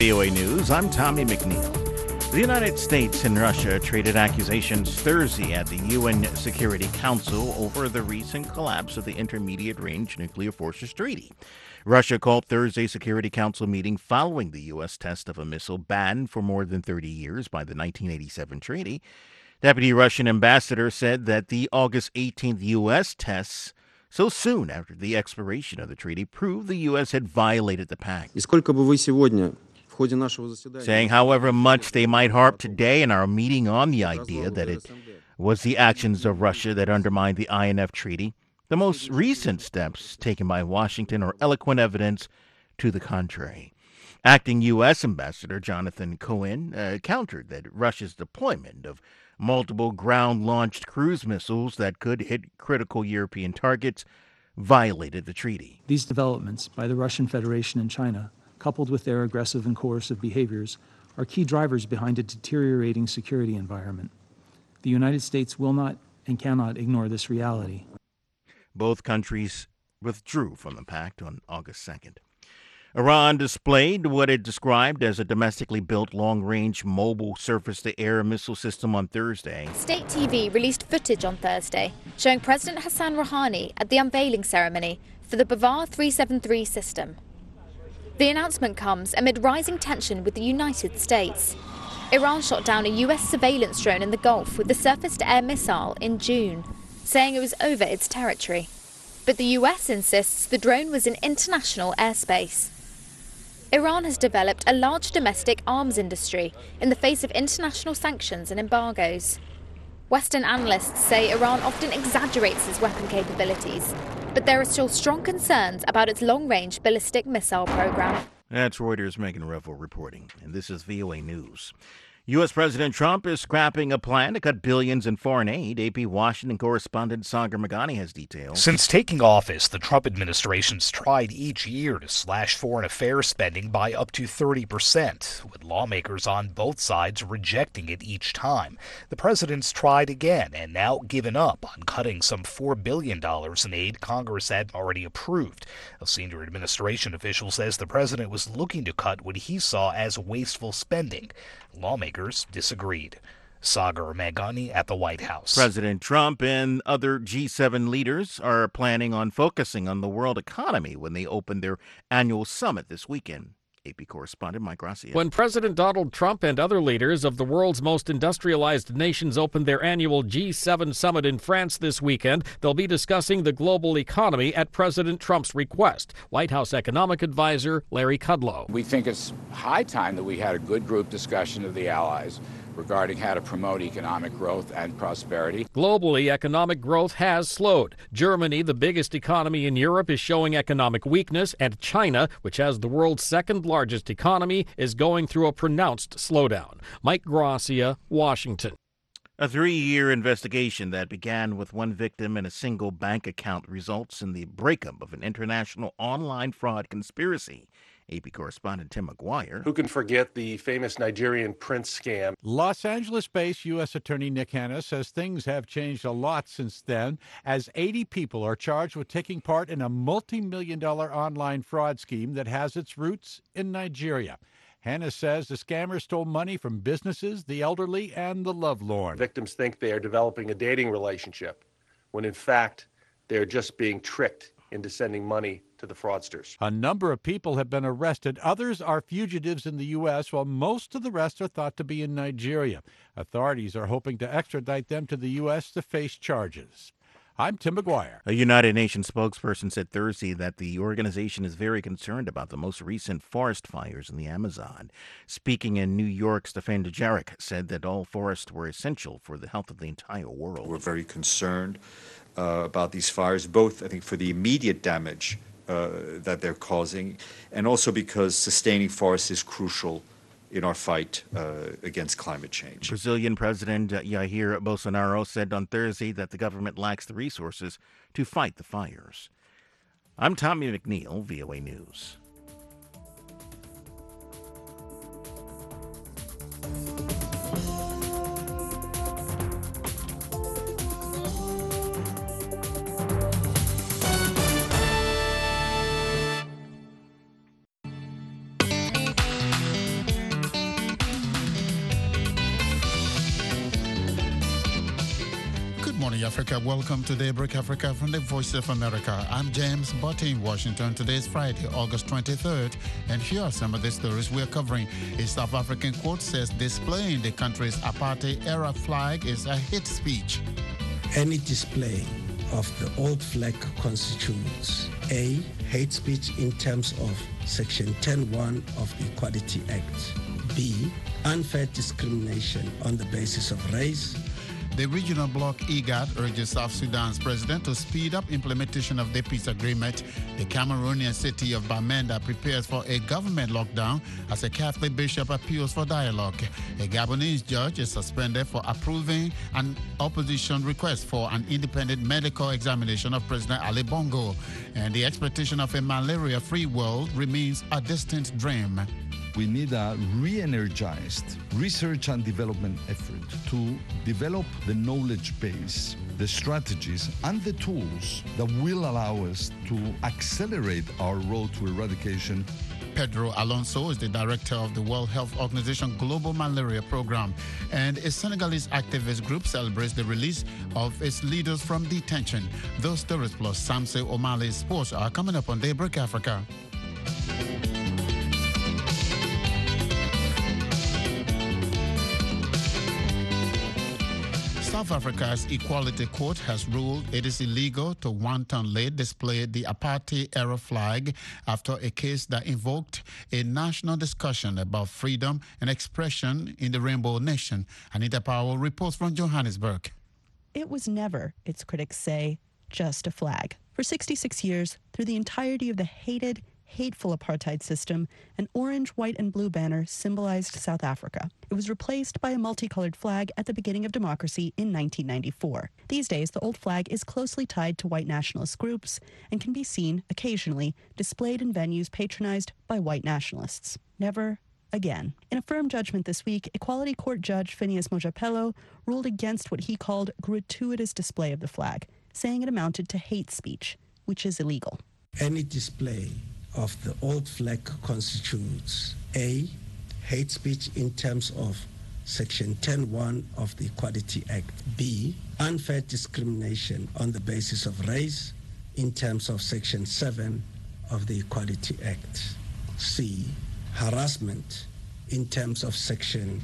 VOA News, I'm Tommy McNeil. The United States and Russia traded accusations Thursday at the UN Security Council over the recent collapse of the Intermediate Range Nuclear Forces Treaty. Russia called Thursday's Security Council meeting following the U.S. test of a missile banned for more than 30 years by the 1987 treaty. Deputy Russian ambassador said that the August 18th U.S. tests so soon after the expiration of the treaty proved the U.S. had violated the pact. Saying however much they might harp today in our meeting on the idea that it was the actions of Russia that undermined the INF Treaty, the most recent steps taken by Washington are eloquent evidence to the contrary. Acting U.S. Ambassador Jonathan Cohen countered that Russia's deployment of multiple ground-launched cruise missiles that could hit critical European targets violated the treaty. These developments by the Russian Federation and China, coupled with their aggressive and coercive behaviors, are key drivers behind a deteriorating security environment. The United States will not and cannot ignore this reality. Both countries withdrew from the pact on August 2nd. Iran displayed what it described as a domestically built long-range mobile surface-to-air missile system on Thursday. State TV released footage on Thursday showing President Hassan Rouhani at the unveiling ceremony for the Bavar 373 system. The announcement comes amid rising tension with the United States. Iran shot down a U.S. surveillance drone in the Gulf with the surface-to-air missile in June, saying it was over its territory. But the U.S. insists the drone was in international airspace. Iran has developed a large domestic arms industry in the face of international sanctions and embargoes. Western analysts say Iran often exaggerates its weapon capabilities, but there are still strong concerns about its long-range ballistic missile program. That's Reuters' Megan Revel reporting, and this is VOA News. U.S. President Trump is scrapping a plan to cut billions in foreign aid. AP Washington correspondent Sagar Meghani has details. Since taking office, the Trump administration's tried each year to slash foreign affairs spending by up to 30%, with lawmakers on both sides rejecting it each time. The president's tried again and now given up on cutting some $4 billion in aid Congress had already approved. A senior administration official says the president was looking to cut what he saw as wasteful spending. Lawmakers disagreed. Sagar Meghani at the White House. President Trump and other G7 leaders are planning on focusing on the world economy when they open their annual summit this weekend. AP correspondent Mike Gracia. When President Donald Trump and other leaders of the world's most industrialized nations open their annual G7 summit in France this weekend, they'll be discussing the global economy at President Trump's request. White House economic advisor Larry Kudlow. We think it's high time that we had a good group discussion of the allies regarding how to promote economic growth and prosperity. Globally, economic growth has slowed. Germany, the biggest economy in Europe, is showing economic weakness, and China, which has the world's second largest economy, is going through a pronounced slowdown. Mike Gracia, Washington. A 3-year investigation that began with one victim and a single bank account results in the breakup of an international online fraud conspiracy. AP correspondent Tim McGuire. Who can forget the famous Nigerian prince scam? Los Angeles-based U.S. Attorney Nick Hanna says things have changed a lot since then, as 80 people are charged with taking part in a multi-million-dollar online fraud scheme that has its roots in Nigeria. Hanna says the scammers stole money from businesses, the elderly, and the lovelorn. Victims think they are developing a dating relationship, when in fact, they're just being tricked into sending money to the fraudsters. A number of people have been arrested. Others are fugitives in the U.S., while most of the rest are thought to be in Nigeria. Authorities are hoping to extradite them to the U.S. to face charges. I'm Tim McGuire. A United Nations spokesperson said Thursday that the organization is very concerned about the most recent forest fires in the Amazon. Speaking in New York, Stefan Dujarric said that all forests were essential for the health of the entire world. We're very concerned about these fires, both, I think, for the immediate damage that they're causing, and also because sustaining forests is crucial in our fight against climate change. Brazilian President Jair Bolsonaro said on Thursday that the government lacks the resources to fight the fires. I'm Tommy McNeil, VOA News. morning, Africa. Welcome to Daybreak Africa from the Voice of America. I'm James Botte in Washington. Today is Friday, August 23rd, and here are some of the stories we're covering. A South African court says displaying the country's apartheid-era flag is a hate speech. Any display of the old flag constitutes A, hate speech in terms of Section 10(1) of the Equality Act, B, unfair discrimination on the basis of race. The regional bloc IGAD urges South Sudan's president to speed up implementation of the peace agreement. The Cameroonian city of Bamenda prepares for a government lockdown as a Catholic bishop appeals for dialogue. A Gabonese judge is suspended for approving an opposition request for an independent medical examination of President Ali Bongo. And the expectation of a malaria-free world remains a distant dream. We need a re-energized research and development effort to develop the knowledge base, the strategies, and the tools that will allow us to accelerate our road to eradication. Pedro Alonso is the director of the World Health Organization Global Malaria Program, and a Senegalese activist group celebrates the release of its leaders from detention. Those stories plus Samse Omale's sports are coming up on Daybreak Africa. South Africa's Equality Court has ruled it is illegal to wantonly display the apartheid-era flag after a case that invoked a national discussion about freedom and expression in the Rainbow Nation. Anita Powell reports from Johannesburg. It was never, its critics say, just a flag. For 66 years, through the entirety of the hateful apartheid system, an orange, white, and blue banner symbolized South Africa. It was replaced by a multicolored flag at the beginning of democracy in 1994. These days, the old flag is closely tied to white nationalist groups and can be seen, occasionally, displayed in venues patronized by white nationalists. Never again. In a firm judgment this week, Equality Court Judge Phineas Mojapelo ruled against what he called gratuitous display of the flag, saying it amounted to hate speech, which is illegal. Any display of the old flag constitutes A, hate speech in terms of Section 10(1) of the Equality Act, B, unfair discrimination on the basis of race in terms of Section 7 of the Equality Act, C, harassment in terms of Section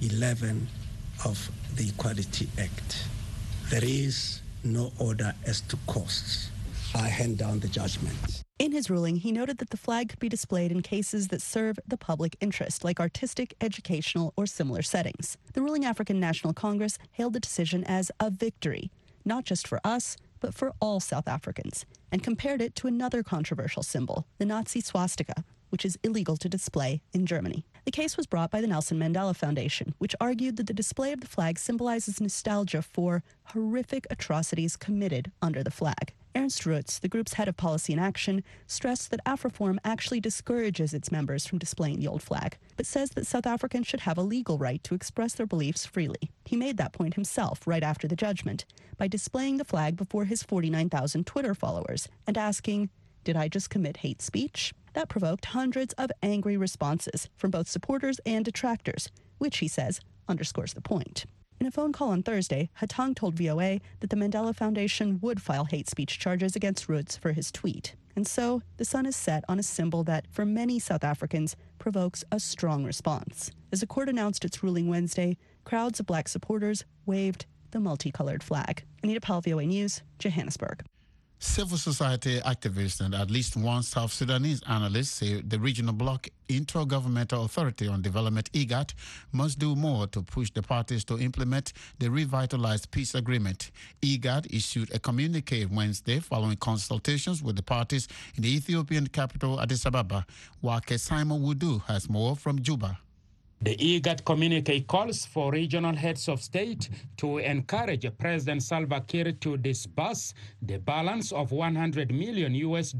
11 of the Equality Act. There is no order as to costs. I hand down the judgment. In his ruling, he noted that the flag could be displayed in cases that serve the public interest, like artistic, educational, or similar settings. The ruling African National Congress hailed the decision as a victory, not just for us, but for all South Africans, and compared it to another controversial symbol, the Nazi swastika, which is illegal to display in Germany. The case was brought by the Nelson Mandela Foundation, which argued that the display of the flag symbolizes nostalgia for horrific atrocities committed under the flag. Ernst Rutz, the group's head of policy and action, stressed that AfriForum actually discourages its members from displaying the old flag, but says that South Africans should have a legal right to express their beliefs freely. He made that point himself right after the judgment by displaying the flag before his 49,000 Twitter followers and asking, "Did I just commit hate speech?" That provoked hundreds of angry responses from both supporters and detractors, which, he says, underscores the point. In a phone call on Thursday, Hatang told VOA that the Mandela Foundation would file hate speech charges against Roots for his tweet. And so, the sun is set on a symbol that, for many South Africans, provokes a strong response. As the court announced its ruling Wednesday, crowds of black supporters waved the multicolored flag. Anita Powell, VOA News, Johannesburg. Civil society activists and at least one South Sudanese analyst say the regional bloc Intergovernmental Authority on Development, IGAD, must do more to push the parties to implement the revitalized peace agreement. IGAD issued a communique Wednesday following consultations with the parties in the Ethiopian capital Addis Ababa. Wake Simon Wudu has more from Juba. The IGAD communique calls for regional heads of state to encourage President Salva Kiir to disburse the balance of $100 million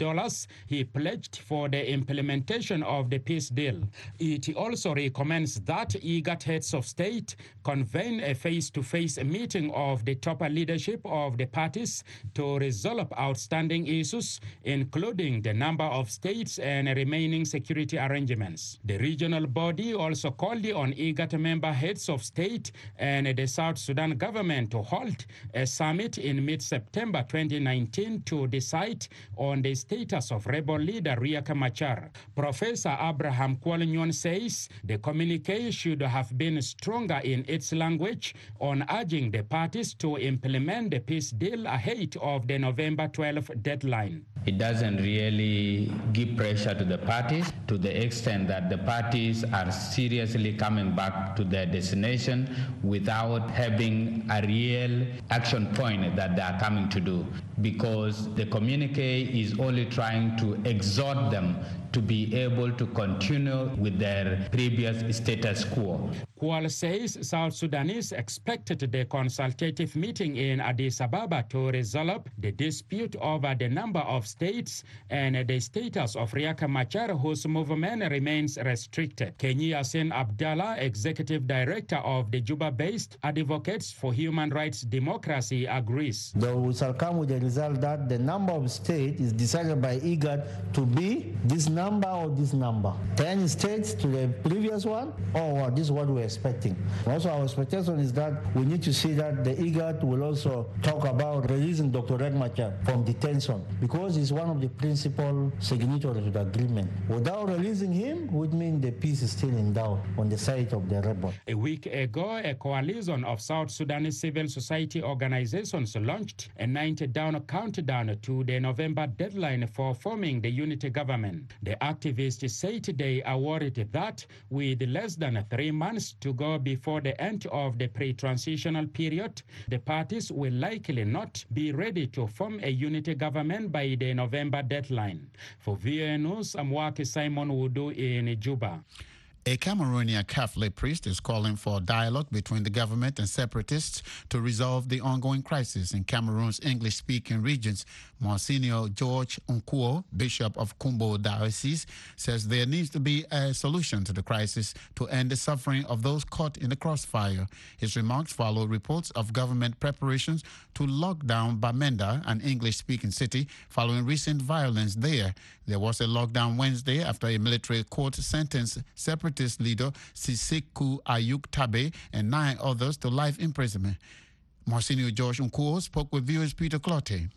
he pledged for the implementation of the peace deal. It also recommends that IGAD heads of state convene a face-to-face meeting of the top leadership of the parties to resolve outstanding issues, including the number of states and remaining security arrangements. The regional body also calls called on IGAD member heads of state and the South Sudan government to hold a summit in mid-September 2019 to decide on the status of rebel leader Riek Machar. Professor Abraham Kwal-Nyon says the communique should have been stronger in its language on urging the parties to implement the peace deal ahead of the November 12th deadline. It doesn't really give pressure to the parties to the extent that the parties are seriously coming back to their destination without having a real action point that they are coming to do, because the communique is only trying to exhort them to be able to continue with their previous status quo. Kwal says South Sudanese expected the consultative meeting in Addis Ababa to resolve the dispute over the number of states and the status of Riek Machar, whose movement remains restricted. Kenyi Yasin Abdallah, executive director of the Juba-based Advocates for Human Rights Democracy, agrees. We shall come with the result that the number of states is decided by IGAD to be this number or this number. 10 states to the previous one, or this is what we're expecting. Also, our expectation is that we need to see that the IGAD will also talk about releasing Dr. Riek Machar from detention, because he's one of the principal signatories to the agreement. Without releasing him would mean the peace is still in doubt on the side of the rebel. A week ago, a coalition of South Sudanese civil society organizations launched a 90-day countdown to the November deadline for forming the unity government. The activists say they are worried that with less than 3 months to go before the end of the pre-transitional period, the parties will likely not be ready to form a unity government by the November deadline. For VOA News, I'm Waki Simon Wudu in Juba. A Cameroonian Catholic priest is calling for dialogue between the government and separatists to resolve the ongoing crisis in Cameroon's English-speaking regions. Monsignor George Unkuo, Bishop of Kumbo Diocese, says there needs to be a solution to the crisis to end the suffering of those caught in the crossfire. His remarks follow reports of government preparations to lock down Bamenda, an English-speaking city, following recent violence there. There was a lockdown Wednesday after a military court sentenced separatist leader Sisiku Ayuk Tabe and 9 others to life imprisonment. Monsignor George Unkuo spoke with viewers Peter Clotte.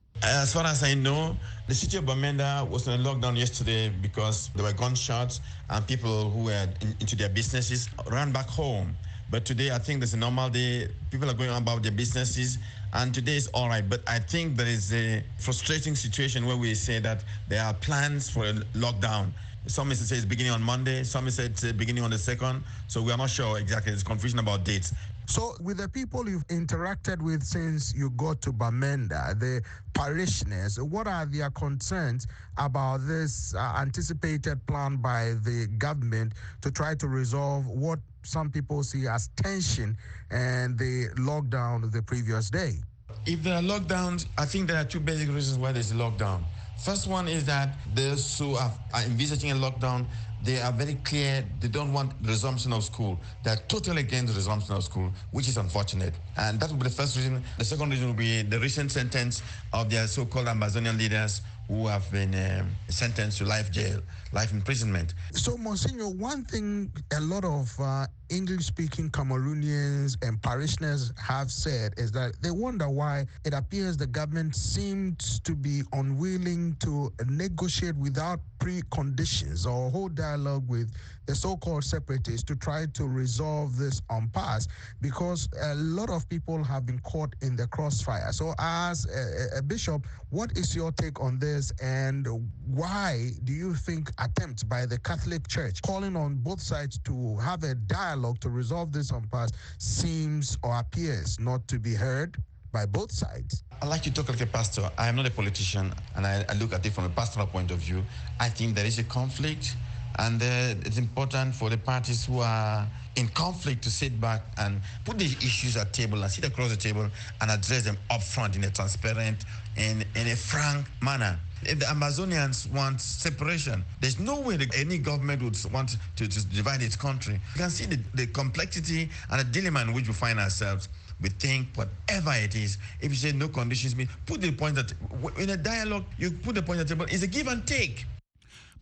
As far as I know, the city of Bamenda was on a lockdown yesterday because there were gunshots and people who were into their businesses ran back home. But today, I think there's a normal day. People are going about their businesses, and today is all right. But I think there is a frustrating situation where we say that there are plans for a lockdown. Some may say it's beginning on Monday, some may say it's beginning on the 2nd, so we are not sure exactly. There's confusion about dates. So with the people you've interacted with since you got to Bamenda, the parishioners, what are their concerns about this anticipated plan by the government to try to resolve what some people see as tension and the lockdown the previous day? If there are lockdowns, I think there are 2 basic reasons why there's a lockdown. First one is that those who are envisaging a lockdown, they are very clear they don't want resumption of school. They're totally against the resumption of school, which is unfortunate. And that would be the first reason. The second reason would be the recent sentence of their so-called Amazonian leaders who have been sentenced to life jail, life imprisonment. So, Monsignor, one thing a lot of English-speaking Cameroonians and parishioners have said is that they wonder why it appears the government seems to be unwilling to negotiate without preconditions or hold dialogue with the so-called separatists to try to resolve this impasse, because a lot of people have been caught in the crossfire. So as a bishop, what is your take on this, and why do you think attempts by the Catholic Church calling on both sides to have a dialogue to resolve this impasse seems or appears not to be heard by both sides? I like to talk like a pastor. I am not a politician, and I look at it from a pastoral point of view. I think there is a conflict, and it's important for the parties who are in conflict to sit back and put the issues at table and sit across the table and address them up front in a transparent, in a frank manner. If the Amazonians want separation, there's no way that any government would want to divide its country. You can see the complexity and the dilemma in which we find ourselves. We think whatever it is, if you say no conditions, put the point that in a dialogue, you put the point at the table, it's a give and take.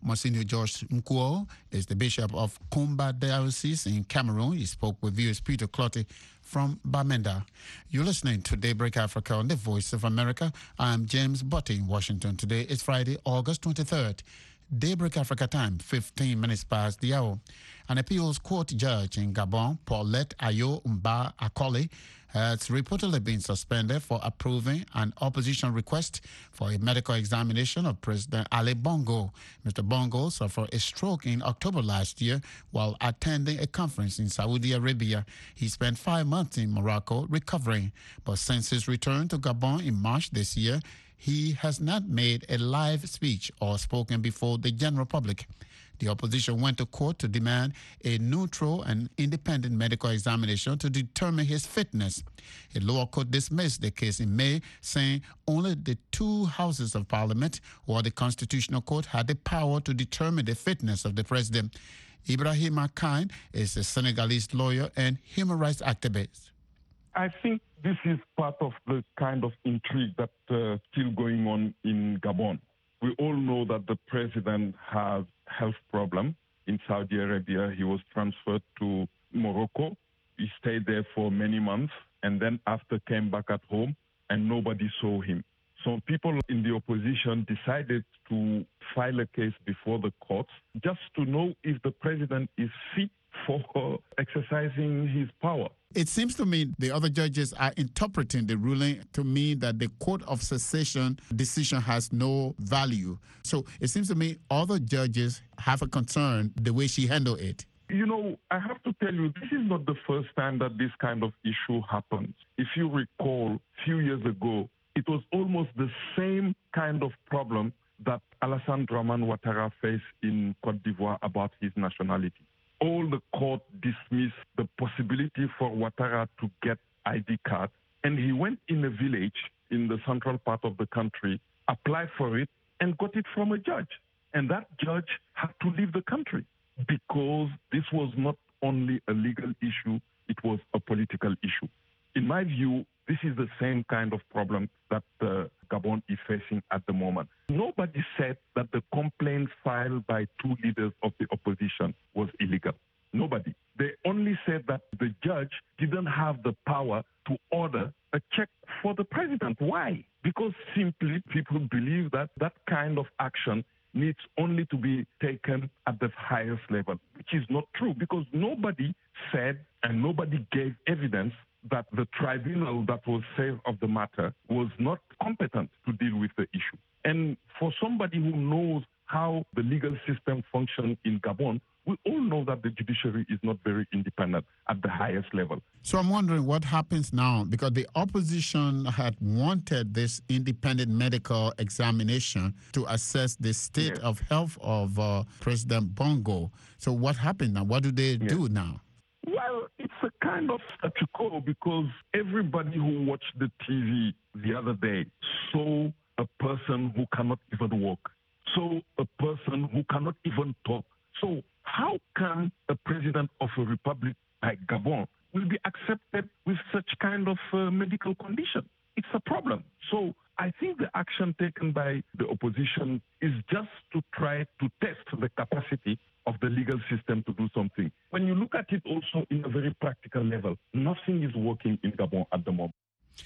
Monsignor George Mkuo is the Bishop of Kumba Diocese in Cameroon. He spoke with viewers Peter Clottey from Bamenda. You're listening to Daybreak Africa on the Voice of America. I'm James Butty in Washington. Today is Friday, August 23rd. Daybreak Africa time, 15 minutes past the hour. An appeals court judge in Gabon, Paulette Ayo Mba Akoli, has reportedly been suspended for approving an opposition request for a medical examination of President Ali Bongo. Mr. Bongo suffered a stroke in October last year while attending a conference in Saudi Arabia. He spent 5 months in Morocco recovering, but since his return to Gabon in March this year, he has not made a live speech or spoken before the general public. The opposition went to court to demand a neutral and independent medical examination to determine his fitness. A lower court dismissed the case in May, saying only the two houses of parliament or the constitutional court had the power to determine the fitness of the president. Ibrahima Khan is a Senegalese lawyer and human rights activist. I think this is part of the kind of intrigue that's still going on in Gabon. We all know that the president has health problem in Saudi Arabia. He was transferred to Morocco. He stayed there for many months and then after came back at home and nobody saw him. So people in the opposition decided to file a case before the courts just to know if the president is fit for exercising his power. It seems to me the other judges are interpreting the ruling to mean that the Court of Secession decision has no value. So it seems to me other judges have a concern the way she handled it. You know, I have to tell you, this is not the first time that this kind of issue happens. If you recall, a few years ago, it was almost the same kind of problem that Alassane Dramane Ouattara faced in Côte d'Ivoire about his nationality. All the court dismissed the possibility for Ouattara to get ID card, and he went in a village in the central part of the country, applied for it, and got it from a judge. And that judge had to leave the country because this was not only a legal issue, it was a political issue. In my view, this is the same kind of problem that Gabon is facing at the moment. Nobody said that the complaint filed by two leaders of the opposition was illegal. Nobody. They only said that the judge didn't have the power to order a check for the president. Why? Because simply people believe that that kind of action needs only to be taken at the highest level, which is not true because nobody said and nobody gave evidence that the tribunal that was served of the matter was not competent to deal with the issue. And for somebody who knows how the legal system functions in Gabon, we all know that the judiciary is not very independent at the highest level. So I'm wondering what happens now, because the opposition had wanted this independent medical examination to assess the state of health of President Bongo. So what happened now? What do they do now? Well, it's a kind of statu quo because everybody who watched the TV the other day saw a person who cannot even walk, saw a person who cannot even talk. So how can a president of a republic like Gabon will be accepted with such kind of medical condition? It's a problem. So I think the action taken by the opposition is just to try to test the capacity of the legal system to do something. When you look at it also in a very practical level, nothing is working in Gabon at the moment.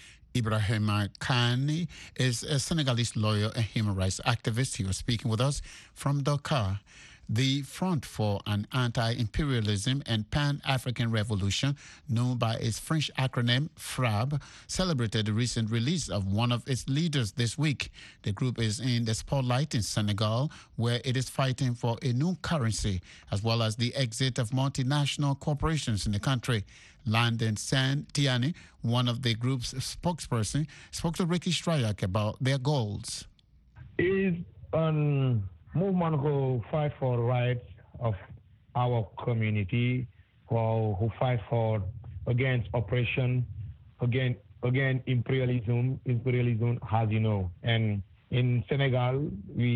Ibrahima Khan is a Senegalese lawyer and human rights activist. He was speaking with us from Dakar. The Front for an Anti-Imperialism and Pan-African Revolution, known by its French acronym FRAB, celebrated the recent release of one of its leaders this week. The group is in the spotlight in Senegal, where it is fighting for a new currency, as well as the exit of multinational corporations in the country. Landon Santiani, one of the group's spokesperson, spoke to Ricky Strayak about their goals. Is movement who fight for rights of our community, who fight for against oppression, against imperialism, as you know. And in Senegal,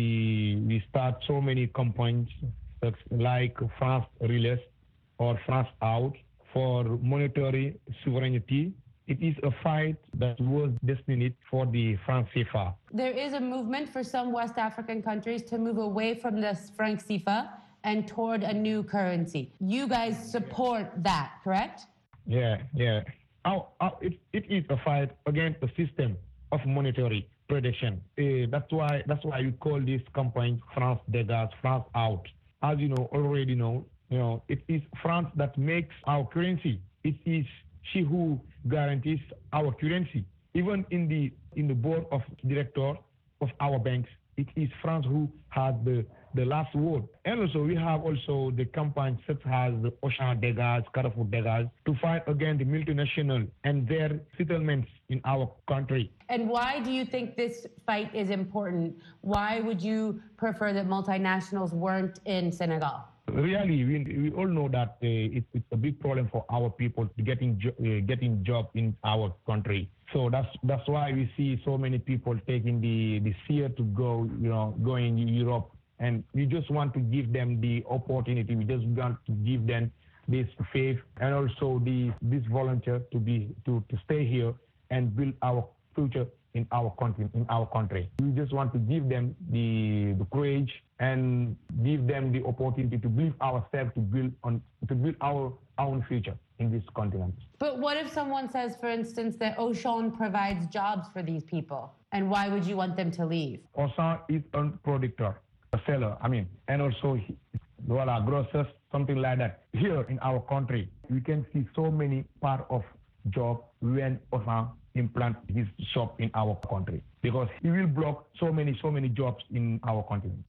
we start so many campaigns like France Relais or France Out for monetary sovereignty It is a fight that was destined for the franc CFA. There is a movement for some West African countries to move away from the franc CFA and toward a new currency. You guys support that, correct? Yeah. It is a fight against the system of monetary prediction. That's why we call this campaign France Dégage, France Out. As you already know, it is France that makes our currency. It is she who guarantees our currency. Even in the board of directors of our banks, it is France who has the last word. And also we have the campaign such as the Auchan Dégage, Carrefour Dégage, to fight against the multinational and their settlements in our country. And why do you think this fight is important? Why would you prefer that multinationals weren't in Senegal? Really, we all know that it's a big problem for our people getting job in our country. So that's why we see so many people taking the fear to go, going to Europe. And we just want to give them the opportunity. We just want to give them this faith and also this volunteer to stay here and build our future in our country. We just want to give them the courage and give them the opportunity to believe ourselves to build our own future in this continent. But what if someone says, for instance, that Auchan provides jobs for these people? And why would you want them to leave? Auchan is a producer, a seller, and also grocers, something like that. Here in our country, we can see so many part of job when Auchan implant his shop in our country, because he will block so many jobs in our continent.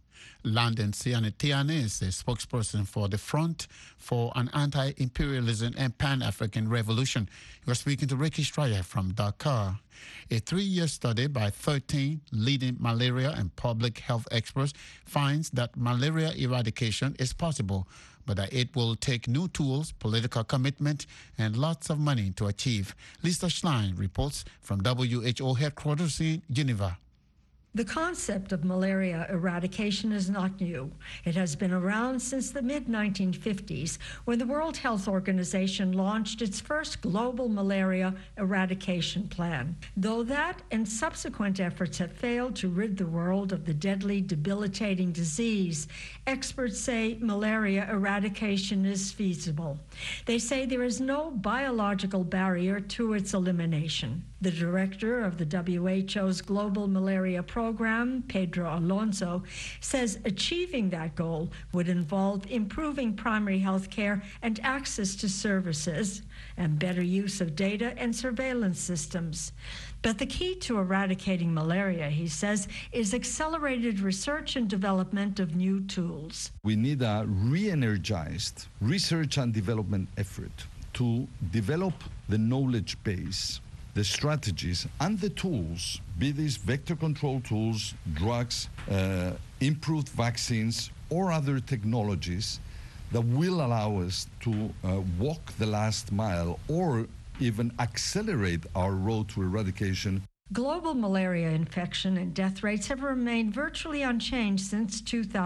Landon Tiane is a spokesperson for the Front for an Anti-Imperialism and Pan-African Revolution. He was speaking to Ricky Stryer from Dakar. A 3-year study by 13 leading malaria and public health experts finds that malaria eradication is possible, but that it will take new tools, political commitment, and lots of money to achieve. Lisa Schlein reports from WHO headquarters in Geneva. The concept of malaria eradication is not new. It has been around since the mid-1950s, when the World Health Organization launched its first global malaria eradication plan. Though that and subsequent efforts have failed to rid the world of the deadly, debilitating disease, experts say malaria eradication is feasible. They say there is no biological barrier to its elimination. The director of the WHO's Global Malaria Program, Pedro Alonso, says achieving that goal would involve improving primary health care and access to services, and better use of data and surveillance systems. But the key to eradicating malaria, he says, is accelerated research and development of new tools. We need a re-energized research and development effort to develop the knowledge base, the strategies and the tools, be these vector control tools, drugs, improved vaccines, or other technologies that will allow us to walk the last mile or even accelerate our road to eradication. Global malaria infection and death rates have remained virtually unchanged since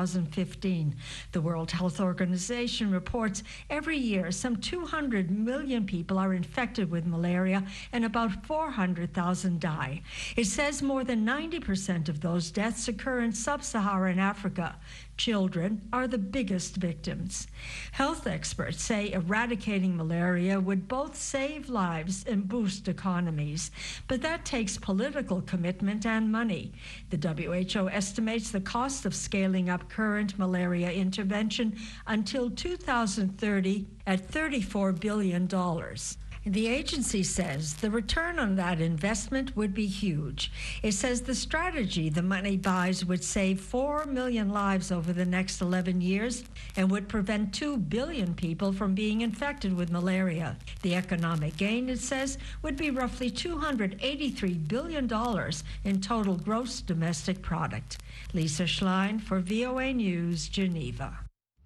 2015. The World Health Organization reports every year some 200 million people are infected with malaria and about 400,000 die. It says more than 90% of those deaths occur in sub-Saharan Africa. Children are the biggest victims. Health experts say eradicating malaria would both save lives and boost economies, but that takes political commitment and money. The WHO estimates the cost of scaling up current malaria intervention until 2030 at $34 billion. The agency says the return on that investment would be huge. It says the strategy the money buys would save 4 million lives over the next 11 years and would prevent 2 billion people from being infected with malaria. The economic gain, it says, would be roughly $283 billion in total gross domestic product. Lisa Schlein for VOA News, Geneva.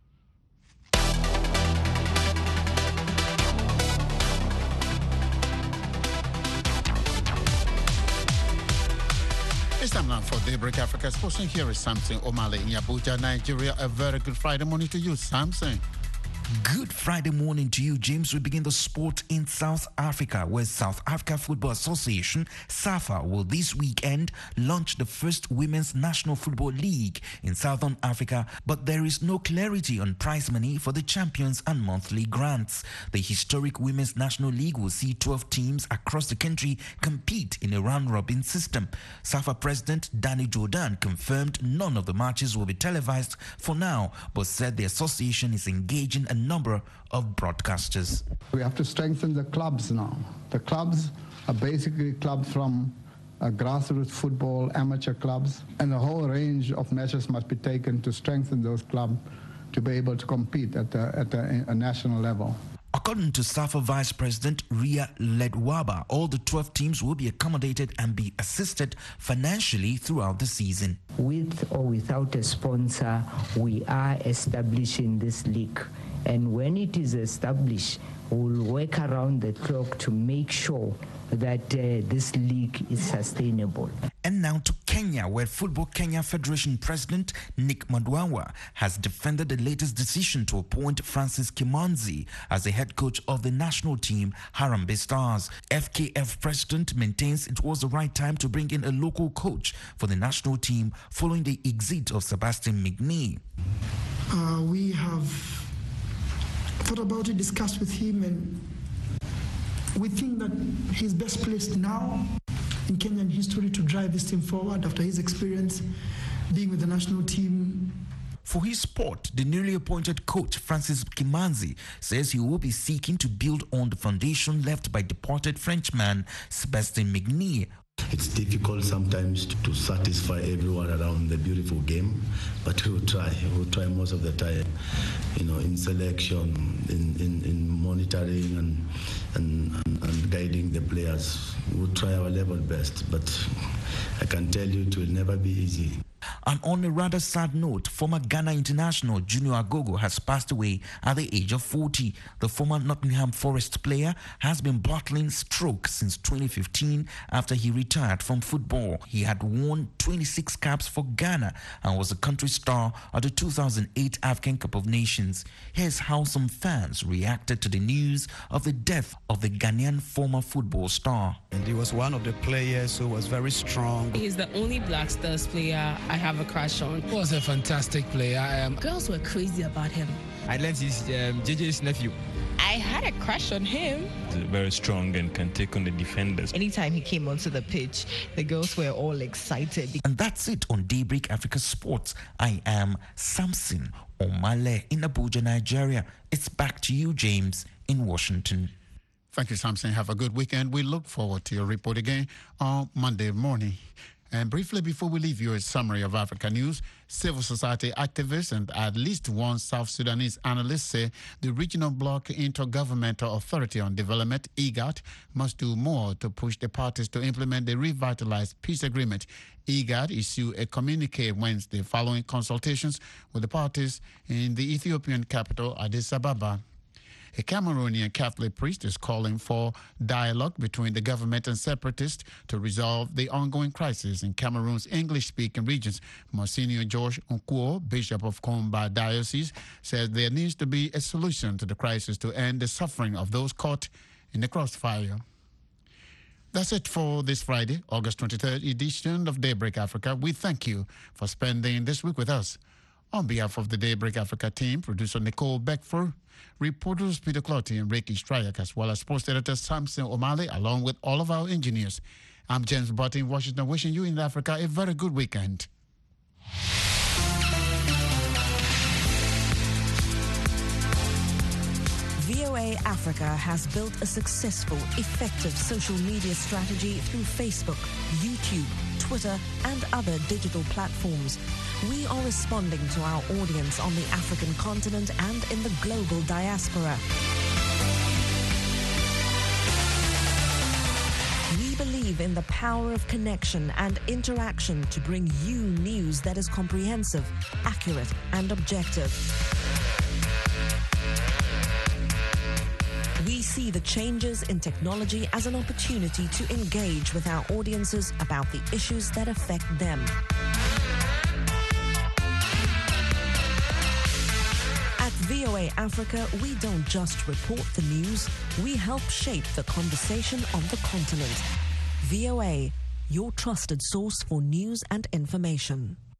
It's time now for Daybreak Africa Sports, and here is Samson Omale in Abuja, Nigeria. A very good Friday morning to you, Samson. Good Friday morning to you, James. We begin the sport in South Africa, where South Africa Football Association, SAFA, will this weekend launch the first Women's National Football League in Southern Africa, but there is no clarity on prize money for the champions and monthly grants. The historic Women's National League will see 12 teams across the country compete in a round-robin system. SAFA President Danny Jordan confirmed none of the matches will be televised for now, but said the association is engaging a number of broadcasters. We have to strengthen the clubs now. The clubs are basically clubs from grassroots football, amateur clubs, and a whole range of measures must be taken to strengthen those clubs to be able to compete at a national level. According to SAFA Vice President Ria Ledwaba, all the 12 teams will be accommodated and be assisted financially throughout the season. With or without a sponsor, we are establishing this league. And when it is established, we'll work around the clock to make sure that this league is sustainable. And now to Kenya, where Football Kenya Federation President Nick Madwawa has defended the latest decision to appoint Francis Kimanzi as the head coach of the national team, Harambee Stars. FKF President maintains it was the right time to bring in a local coach for the national team following the exit of Sebastian McNee. We have thought about it, discussed with him, and we think that he's best placed now in Kenyan history to drive this team forward after his experience being with the national team. For his sport, the newly appointed coach Francis Kimanzi says he will be seeking to build on the foundation left by departed Frenchman Sebastian McNee. It's difficult sometimes to satisfy everyone around the beautiful game, but we'll try. We'll try most of the time, in selection, in monitoring and guiding the players. We'll try our level best, but I can tell you it will never be easy. And on a rather sad note, former Ghana international Junior Agogo has passed away at the age of 40. The former Nottingham Forest player has been battling stroke since 2015 after he retired from football. He had won 26 caps for Ghana and was a country star at the 2008 African Cup of Nations. Here's how some fans reacted to the news of the death of the Ghanaian former football star. And he was one of the players who was very strong. He's the only Black Stars player I have a crush on. He was a fantastic player. Girls were crazy about him. I learned he's JJ's nephew. I had a crush on him. He's very strong and can take on the defenders. Anytime he came onto the pitch, the girls were all excited. And that's it on Daybreak Africa Sports. I am Samson Omale in Abuja, Nigeria. It's back to you, James, in Washington. Thank you, Samson. Have a good weekend. We look forward to your report again on Monday morning. And briefly, before we leave you a summary of Africa news, civil society activists and at least one South Sudanese analyst say the Regional Bloc Intergovernmental Authority on Development, IGAD, must do more to push the parties to implement the revitalized peace agreement. IGAD issued a communique Wednesday following consultations with the parties in the Ethiopian capital, Addis Ababa. A Cameroonian Catholic priest is calling for dialogue between the government and separatists to resolve the ongoing crisis in Cameroon's English-speaking regions. Monsignor George Nkuo, Bishop of Komba Diocese, says there needs to be a solution to the crisis to end the suffering of those caught in the crossfire. That's it for this Friday, August 23rd edition of Daybreak Africa. We thank you for spending this week with us. On behalf of the Daybreak Africa team, producer Nicole Beckford, reporters Peter Clotty and Ricky Stryak, as well as sports editor Samson Omale, along with all of our engineers. I'm James Butt in Washington, wishing you in Africa a very good weekend. VOA Africa has built a successful, effective social media strategy through Facebook, YouTube, Twitter, and other digital platforms. We are responding to our audience on the African continent and in the global diaspora. We believe in the power of connection and interaction to bring you news that is comprehensive, accurate, and objective. We see the changes in technology as an opportunity to engage with our audiences about the issues that affect them. At VOA VOA Africa, we don't just report the news, we help shape the conversation on the continent. VOA, your trusted source for news and information.